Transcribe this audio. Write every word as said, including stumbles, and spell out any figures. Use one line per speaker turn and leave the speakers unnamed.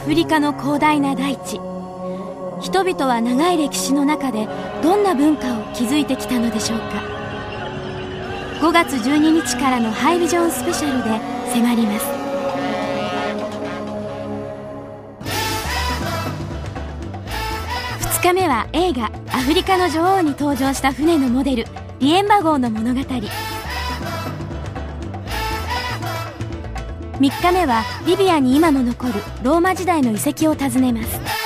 フリカの広大な大地。人々は長い歴史の中でどんな文化を築いてきたのでしょうか。ごがつじゅうににちからのハイビジョンスペシャルで迫ります。ふつかめは映画アフリカの女王に登場した船のモデルリエンバ号の物語。みっかめはリビアに今も残るローマ時代の遺跡を訪ねます。